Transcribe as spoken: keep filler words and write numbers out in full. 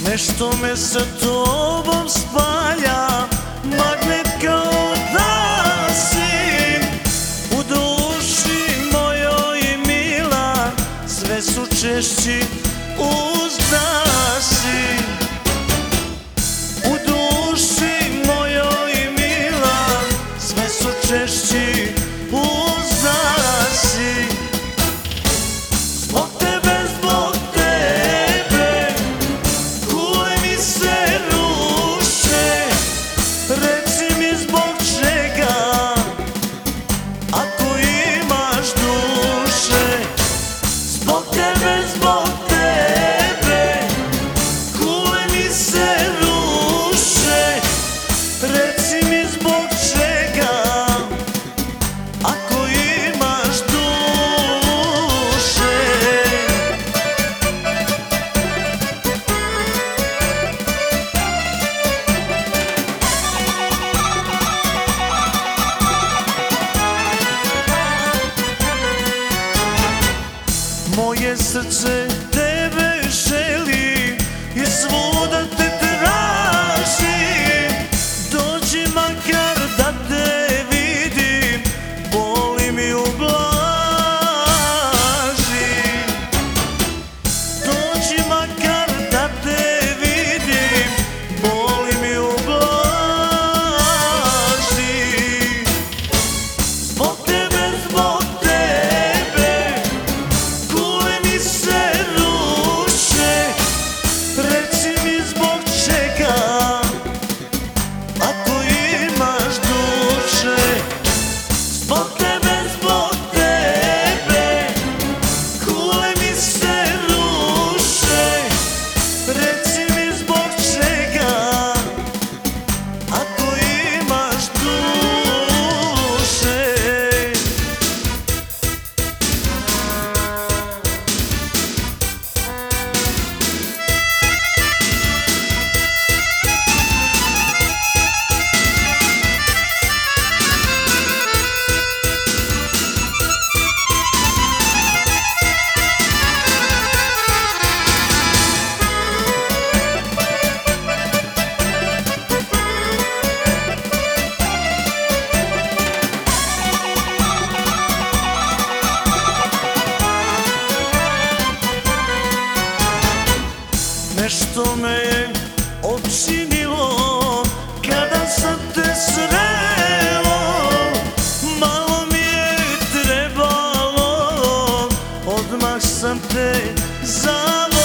Nešto me sa tobom spaja, magnet kao da si u duši mojoj mila, sve su češći uzdasi. U duši mojoj mila, sve su češći uzdasi. Zbog tebe, zbog tebe, kule mi se ruše, reci mi zbog čega, ako imaš duše. Zbog tebe, zbog tebe, kule mi se ruše, reci mi zbog čega, ako imaš duše. Moje srce tebe želi i svuda te traži. Dođi makar da te vidim, boli mi ublaži. Dođi makar da te vidim, boli mi ublaži. Zbog tebe, zbog tebe, kule mi se ruše, reci mi zbog čega, ako imaš duše. Zbog tebe, zbog tebe, kule mi se ruše, reci mi zbog čega, ako imaš duše. Nešto me je opčinilo kada sam te sreo, malo mi je trebalo, odmah sam te zavoleo.